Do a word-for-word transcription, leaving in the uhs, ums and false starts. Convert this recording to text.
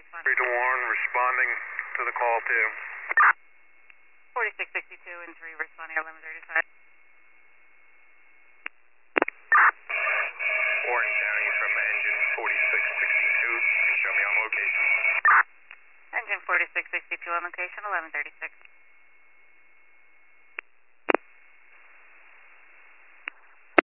respond. three to one, responding to the call two. forty-six sixty-two and three responding at eleven thirty-five. Warren County from engine forty-six sixty-two. Can show me on location. Engine forty-six sixty-two on location, eleven thirty-six.